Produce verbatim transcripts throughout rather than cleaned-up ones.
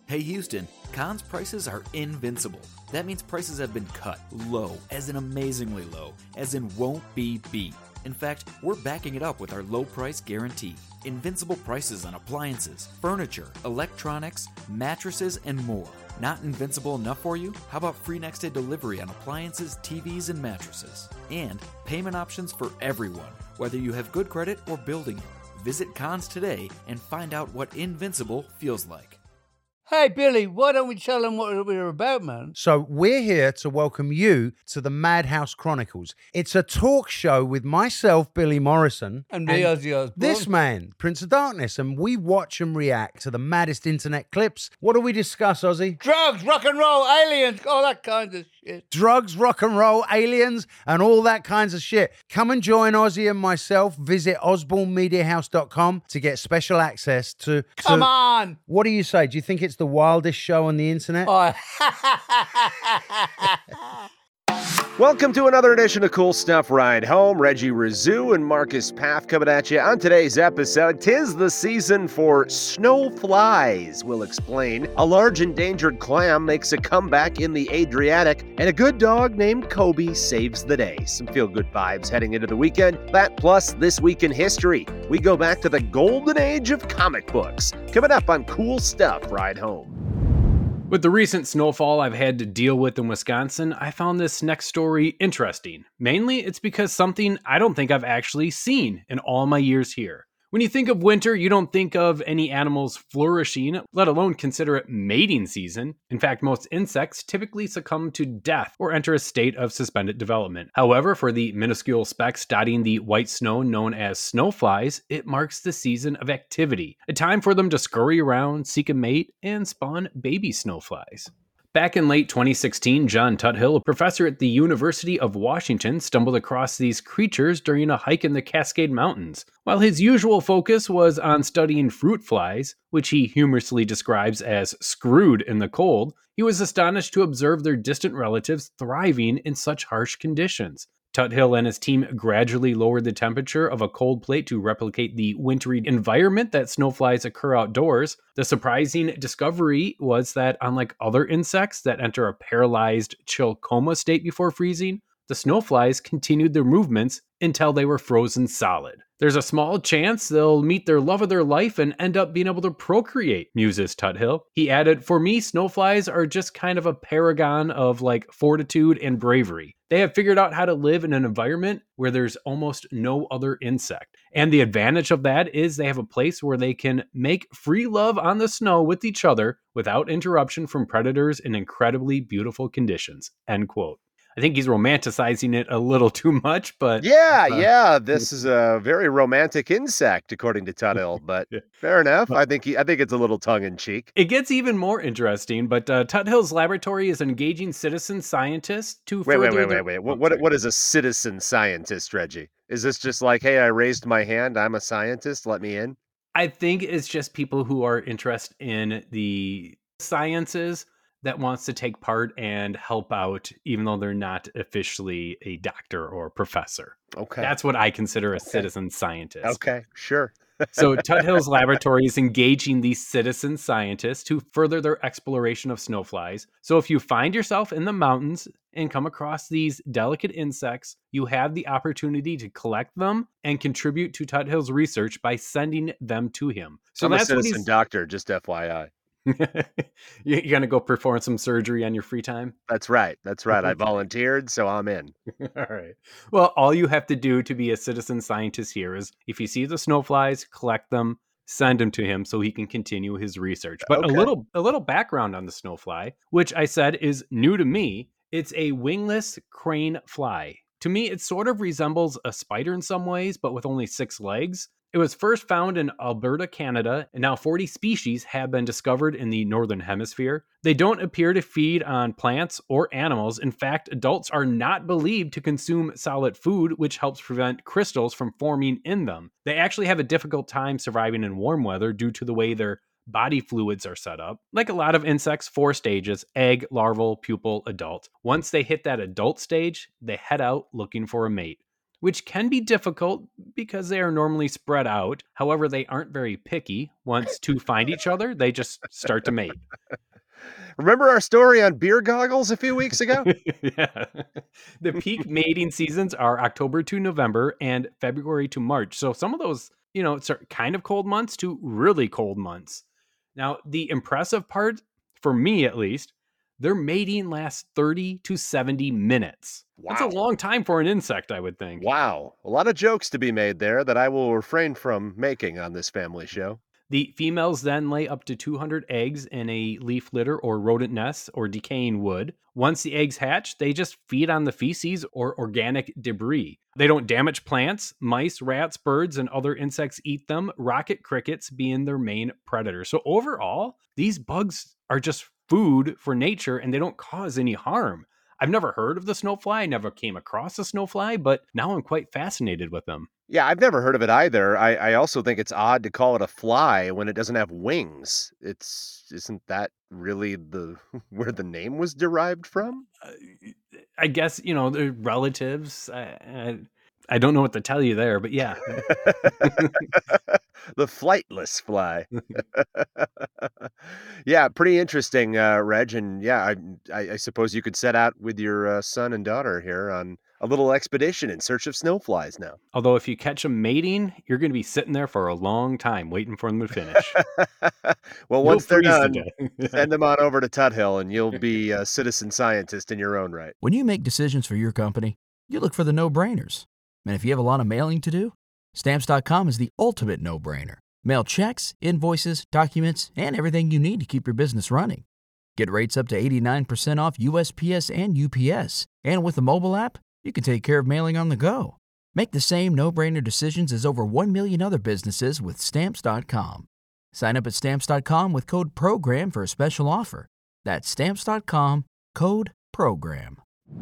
Hey Houston, Conn's prices are invincible. That means prices have been cut low, as in amazingly low, as in won't be beat. In fact, we're backing it up with our low price guarantee. Invincible prices on appliances, furniture, electronics, mattresses, and more. Not invincible enough for you? How about free next day delivery on appliances, T Vs, and mattresses? And payment options for everyone, whether you have good credit or building it. Visit Conn's today and find out what invincible feels like. Hey, Billy, why don't we tell them what we're about, man? So we're here to welcome you to the Madhouse Chronicles. It's a talk show with myself, Billy Morrison. And me, Ozzy Osbourne. This man, Prince of Darkness. And we watch and react to the maddest internet clips. What do we discuss, Ozzy? Drugs, rock and roll, aliens, all that kind of shit. Drugs, rock and roll, aliens, and all that kinds of shit. Come and join Ozzy and myself. Visit osborne media house dot com to get special access to... to Come on! What do you say? Do you think it's the wildest show on the internet? Oh. Welcome to another edition of Cool Stuff Ride Home. Reggie Rizou and Marcus Paff coming at you on today's episode. Tis the season for snow flies. We'll explain. A large endangered clam makes a comeback in the Adriatic, and a good dog named Kobe saves the day. Some feel-good vibes heading into the weekend. That plus This Week in History. We go back to the golden age of comic books. Coming up on Cool Stuff Ride Home. With the recent snowfall I've had to deal with in Wisconsin, I found this next story interesting. Mainly, it's because something I don't think I've actually seen in all my years here. When you think of winter, you don't think of any animals flourishing, let alone consider it mating season. In fact, most insects typically succumb to death or enter a state of suspended development. However, for the minuscule specks dotting the white snow known as snowflies, it marks the season of activity, a time for them to scurry around, seek a mate, and spawn baby snowflies. Back in late twenty sixteen, John Tuthill, a professor at the University of Washington, stumbled across these creatures during a hike in the Cascade Mountains. While his usual focus was on studying fruit flies, which he humorously describes as screwed in the cold, he was astonished to observe their distant relatives thriving in such harsh conditions. Tuthill and his team gradually lowered the temperature of a cold plate to replicate the wintry environment that snowflies occur outdoors. The surprising discovery was that, unlike other insects that enter a paralyzed chill coma state before freezing, the snowflies continued their movements until they were frozen solid. There's a small chance they'll meet their love of their life and end up being able to procreate, muses Tuthill. He added, "For me, snowflies are just kind of a paragon of like fortitude and bravery. They have figured out how to live in an environment where there's almost no other insect. And the advantage of that is they have a place where they can make free love on the snow with each other without interruption from predators in incredibly beautiful conditions." End quote. I think he's romanticizing it a little too much, but... Yeah, uh, yeah, this is a very romantic insect, according to Tuthill, but fair enough. I think he, I think it's a little tongue-in-cheek. It gets even more interesting, but uh, Tuthill's laboratory is engaging citizen scientists to Wait, further... wait, wait, their... wait, wait. What, Oh, what, sorry. what is a citizen scientist, Reggie? Is this just like, hey, I raised my hand, I'm a scientist, let me in? I think it's just people who are interested in the sciences that wants to take part and help out, even though they're not officially a doctor or professor. Okay. That's what I consider a Okay. citizen scientist. Okay, sure. So Tuthill's laboratory is engaging these citizen scientists to further their exploration of snowflies. So if you find yourself in the mountains and come across these delicate insects, you have the opportunity to collect them and contribute to Tuthill's research by sending them to him. So I'm that's a what citizen he's... doctor, just F Y I. You're going to go perform some surgery on your free time? That's right. That's right. I volunteered, so I'm in. All right. Well, all you have to do to be a citizen scientist here is if you see the snowflies, collect them, send them to him so he can continue his research. But Okay. a little a little background on the snowfly, which I said is new to me. It's a wingless crane fly. To me, it sort of resembles a spider in some ways, but with only six legs. It was first found in Alberta, Canada, and now forty species have been discovered in the Northern Hemisphere. They don't appear to feed on plants or animals. In fact, adults are not believed to consume solid food, which helps prevent crystals from forming in them. They actually have a difficult time surviving in warm weather due to the way their body fluids are set up. Like a lot of insects, four stages: egg, larval, pupal, adult. Once they hit that adult stage, they head out looking for a mate. which can be difficult because they are normally spread out. However, they aren't very picky. Once two find each other, they just start to mate. Remember our story on beer goggles a few weeks ago? Yeah. The peak mating seasons are October to November and February to March. So some of those, you know, it's kind of cold months to really cold months. Now, the impressive part, for me at least, their mating lasts thirty to seventy minutes. Wow. That's a long time for an insect, I would think. Wow. A lot of jokes to be made there that I will refrain from making on this family show. The females then lay up to two hundred eggs in a leaf litter or rodent nest or decaying wood. Once the eggs hatch, they just feed on the feces or organic debris. They don't damage plants. Mice, rats, birds, and other insects eat them, rocket crickets being their main predator. So overall, these bugs are just food for nature and they don't cause any harm. I've never heard of the snowfly. I never came across a snowfly, but now I'm quite fascinated with them. Yeah, I've never heard of it either. I, I also think it's odd to call it a fly when it doesn't have wings. It's isn't that really the where the name was derived from? Uh, I guess, you know, they're relatives. I, I, I don't know what to tell you there, but yeah. The flightless fly. Yeah, pretty interesting, uh, Reg. And yeah, I, I, I suppose you could set out with your uh, son and daughter here on a little expedition in search of snowflies now. Although if you catch them mating, you're going to be sitting there for a long time waiting for them to finish. Well, once they're You'll done, freeze to death. send them on over to Tut Hill and you'll be a citizen scientist in your own right. When you make decisions for your company, you look for the no-brainers. And if you have a lot of mailing to do, Stamps dot com is the ultimate no-brainer. Mail checks, invoices, documents, and everything you need to keep your business running. Get rates up to eighty-nine percent off U S P S and U P S. And with the mobile app, you can take care of mailing on the go. Make the same no-brainer decisions as over one million other businesses with Stamps dot com. Sign up at Stamps dot com with code PROGRAM for a special offer. That's Stamps dot com, code PROGRAM.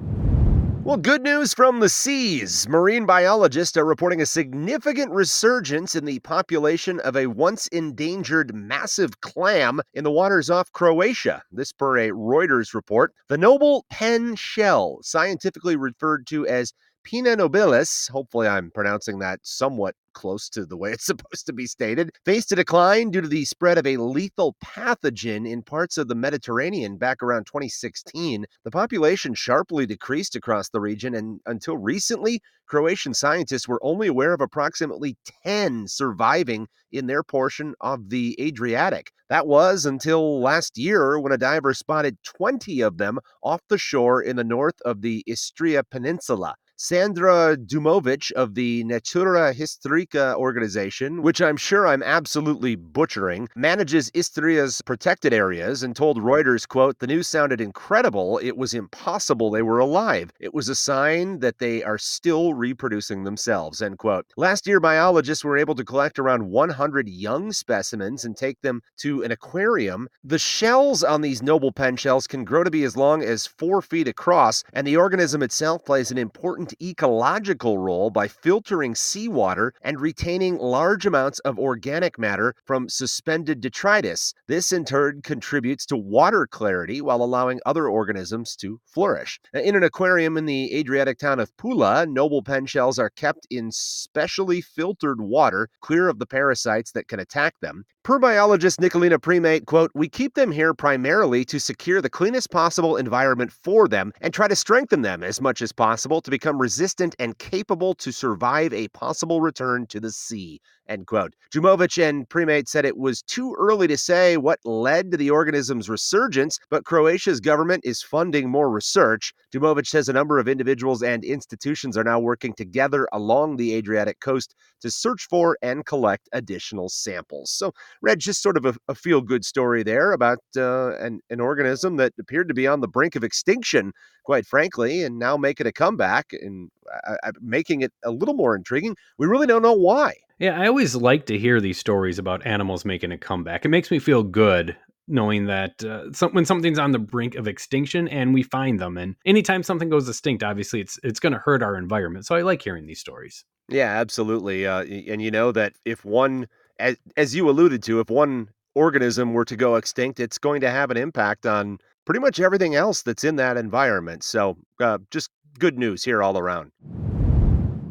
Well, good news from the seas. Marine biologists are reporting a significant resurgence in the population of a once endangered massive clam in the waters off Croatia. This per a Reuters report. The noble pen shell, scientifically referred to as Pinna nobilis, hopefully I'm pronouncing that somewhat close to the way it's supposed to be stated, faced a decline due to the spread of a lethal pathogen in parts of the Mediterranean back around twenty sixteen. The population sharply decreased across the region, and until recently, Croatian scientists were only aware of approximately ten surviving in their portion of the Adriatic. That was until last year when a diver spotted twenty of them off the shore in the north of the Istria Peninsula. Sandra Dumovic of the Natura Historica organization, which I'm sure I'm absolutely butchering, manages Istria's protected areas and told Reuters, quote, "The news sounded incredible. It was impossible they were alive. It was a sign that they are still reproducing themselves," end quote. Last year, biologists were able to collect around one hundred young specimens and take them to an aquarium. The shells on these noble pen shells can grow to be as long as four feet across, and the organism itself plays an important ecological role by filtering seawater and retaining large amounts of organic matter from suspended detritus. This in turn contributes to water clarity while allowing other organisms to flourish. In an aquarium in the Adriatic town of Pula, noble pen shells are kept in specially filtered water, clear of the parasites that can attack them. Per biologist Nicolina Primate, quote, "We keep them here primarily to secure the cleanest possible environment for them and try to strengthen them as much as possible to become resistant and capable to survive a possible return to the sea," end quote. Jumovic and Primate said it was too early to say what led to the organism's resurgence, but Croatia's government is funding more research. Jumovic says a number of individuals and institutions are now working together along the Adriatic coast to search for and collect additional samples. So, Reg, just sort of a, a feel-good story there about uh, an, an organism that appeared to be on the brink of extinction, quite frankly, and now making a comeback and uh, making it a little more intriguing. We really don't know why. Yeah, I always like to hear these stories about animals making a comeback. It makes me feel good knowing that uh, some, when something's on the brink of extinction and we find them, and anytime something goes extinct, obviously it's it's going to hurt our environment. So I like hearing these stories. Yeah, absolutely. Uh, and you know that if one, as, as you alluded to, if one organism were to go extinct, it's going to have an impact on pretty much everything else that's in that environment. So uh, just good news here all around.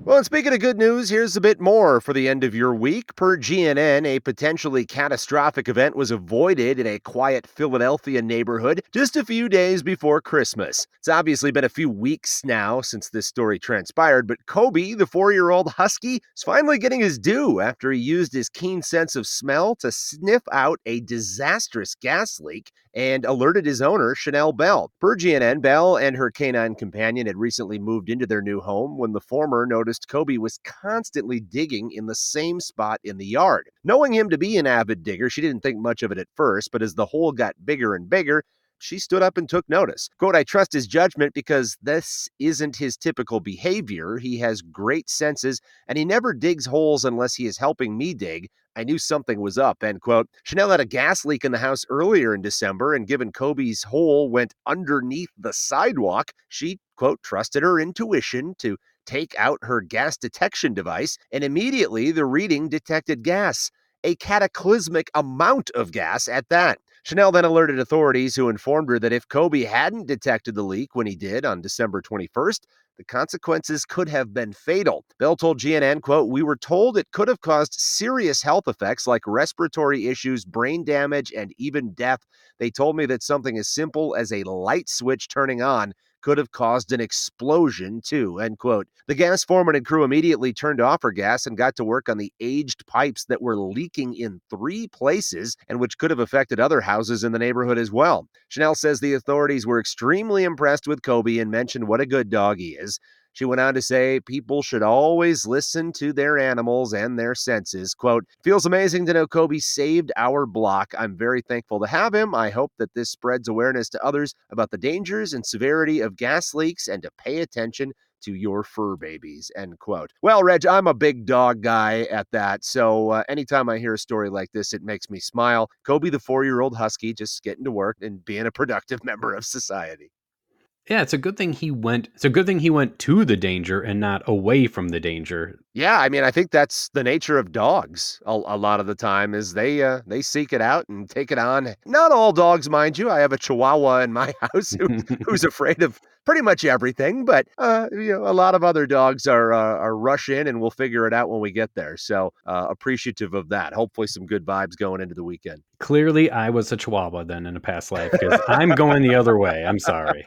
Well, and speaking of good news, here's a bit more for the end of your week. Per G N N, a potentially catastrophic event was avoided in a quiet Philadelphia neighborhood just a few days before Christmas. It's obviously been a few weeks now since this story transpired, but Kobe, the four-year-old husky, is finally getting his due after he used his keen sense of smell to sniff out a disastrous gas leak and alerted his owner, Chanel Bell. Per G N N, Bell and her canine companion had recently moved into their new home when the former noticed Kobe was constantly digging in the same spot in the yard. Knowing him to be an avid digger, she didn't think much of it at first, but as the hole got bigger and bigger, she stood up and took notice. Quote, "I trust his judgment because this isn't his typical behavior. He has great senses, and he never digs holes unless he is helping me dig. I knew something was up," end quote. Chanel had a gas leak in the house earlier in December, and given Kobe's hole went underneath the sidewalk, she, quote, trusted her intuition to take out her gas detection device, and immediately the reading detected gas. A cataclysmic amount of gas at that. Chanel then alerted authorities, who informed her that if Kobe hadn't detected the leak when he did on December twenty-first, the consequences could have been fatal. Bell told G N N, quote, "We were told it could have caused serious health effects like respiratory issues, brain damage, and even death. They told me that something as simple as a light switch turning on could have caused an explosion too," end quote. The gas foreman and crew immediately turned off her gas and got to work on the aged pipes that were leaking in three places and which could have affected other houses in the neighborhood as well. Chanel says the authorities were extremely impressed with Kobe and mentioned what a good dog he is. She went on to say people should always listen to their animals and their senses. Quote, "Feels amazing to know Kobe saved our block. I'm very thankful to have him. I hope that this spreads awareness to others about the dangers and severity of gas leaks and to pay attention to your fur babies," end quote. Well, Reg, I'm a big dog guy at that, so uh, anytime I hear a story like this, it makes me smile. Kobe, the four-year-old husky, just getting to work and being a productive member of society. Yeah, it's a good thing he went. It's a good thing he went to the danger and not away from the danger. Yeah, I mean, I think that's the nature of dogs. A, a lot of the time is they uh, they seek it out and take it on. Not all dogs, mind you. I have a Chihuahua in my house who, who's afraid of pretty much everything, but uh, you know, a lot of other dogs are uh, are rush in and we'll figure it out when we get there. So uh, appreciative of that. Hopefully, some good vibes going into the weekend. Clearly, I was a Chihuahua then in a past life because I'm going the other way. I'm sorry.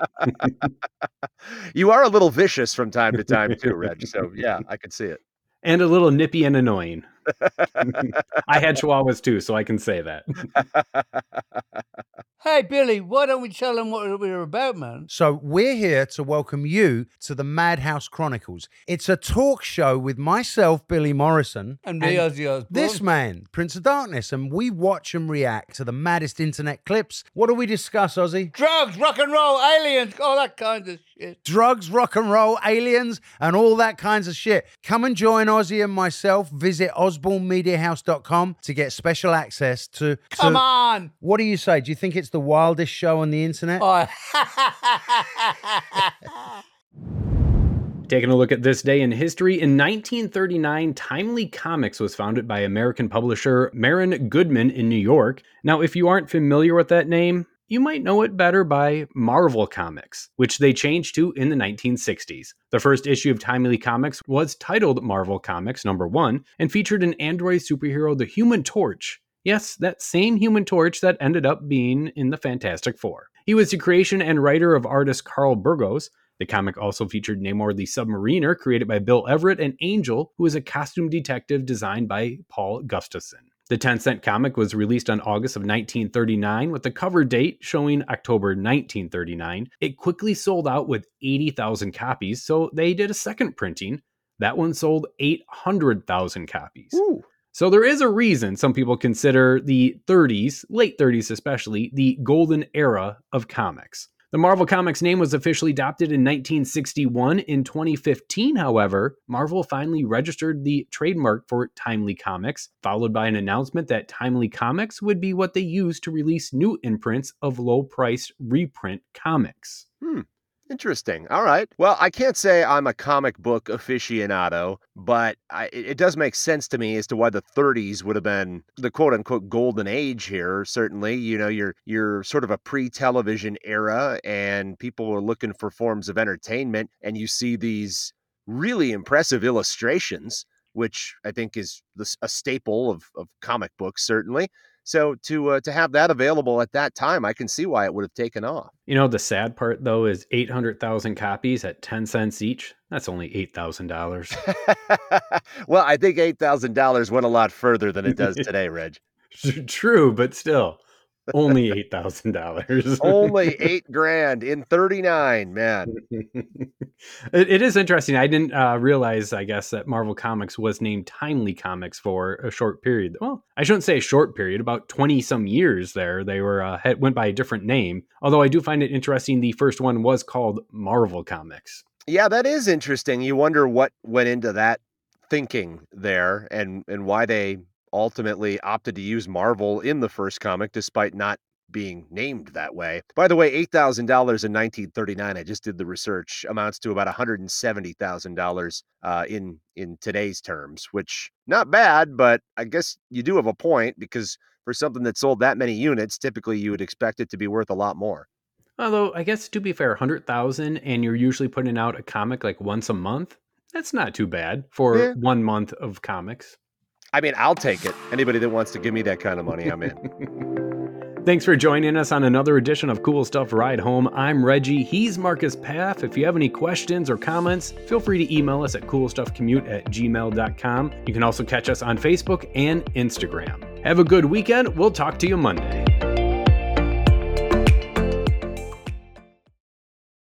You are a little vicious from time to time too, Reg. So yeah, I could see it. And a little nippy and annoying. I had Chihuahuas too, so I can say that. Hey, Billy, why don't we tell them what we're about, man? So we're here to welcome you to the Madhouse Chronicles. It's a talk show with myself, Billy Morrison, And me, Ozzy Osbourne. this man, Prince of Darkness, and we watch and react to the maddest internet clips. What do we discuss, Ozzy? Drugs, rock and roll, aliens, all that kind of shit. Drugs, rock and roll, aliens, and all that kinds of shit. Come and join Ozzy and myself. Visit osborne media house dot com to get special access to... Come to, on! What do you say? Do you think it's the wildest show on the internet? Oh. Taking a look at this day in history, in nineteen thirty-nine, Timely Comics was founded by American publisher Marin Goodman in New York. Now, if you aren't familiar with that name, you might know it better by Marvel Comics, which they changed to in the nineteen sixties. The first issue of Timely Comics was titled Marvel Comics number one and featured an android superhero, the Human Torch. Yes, that same Human Torch that ended up being in the Fantastic Four. He was the creation and writer of artist Carl Burgos. The comic also featured Namor the Submariner, created by Bill Everett, and Angel, who is a costume detective designed by Paul Gustafson. The ten cent comic was released on August of nineteen thirty-nine with the cover date showing October nineteen thirty-nine. It quickly sold out with eighty thousand copies, so they did a second printing. That one sold eight hundred thousand copies. Ooh. So there is a reason some people consider the thirties, late thirties especially, the golden era of comics. The Marvel Comics name was officially adopted in nineteen sixty-one. In twenty fifteen, however, Marvel finally registered the trademark for Timely Comics, followed by an announcement that Timely Comics would be what they used to release new imprints of low-priced reprint comics. Hmm. Interesting. All right. Well, I can't say I'm a comic book aficionado, but I, it it does make sense to me as to why the thirties would have been the quote unquote golden age here. Certainly, you know, you're you're sort of a pre-television era and people were looking for forms of entertainment, and you see these really impressive illustrations, which I think is the, a staple of, of comic books, certainly. So to uh, to have that available at that time, I can see why it would have taken off. You know, the sad part, though, is eight hundred thousand copies at ten cents each. That's only eight thousand dollars. Well, I think eight thousand dollars went a lot further than it does today, Reg. True, but still, only eight thousand dollars. Only eight grand in thirty-nine, man. it, it is interesting. I didn't uh, realize, I guess, that Marvel Comics was named Timely Comics for a short period. Well, I shouldn't say a short period, about twenty some years there. They were uh, had, went by a different name. Although I do find it interesting, the first one was called Marvel Comics. Yeah, that is interesting. You wonder what went into that thinking there and, and why they ultimately opted to use Marvel in the first comic, despite not being named that way. By the way, eight thousand dollars in nineteen thirty-nine, I just did the research, amounts to about one hundred seventy thousand dollars uh, in, in today's terms, which not bad, but I guess you do have a point, because for something that sold that many units, typically you would expect it to be worth a lot more. Although, I guess to be fair, one hundred thousand and you're usually putting out a comic like once a month, that's not too bad for Yeah. one month of comics. I mean, I'll take it. Anybody that wants to give me that kind of money, I'm in. Thanks for joining us on another edition of Cool Stuff Ride Home. I'm Reggie. He's Marcus Paff. If you have any questions or comments, feel free to email us at coolstuffcommute at gmail dot com. You can also catch us on Facebook and Instagram. Have a good weekend. We'll talk to you Monday.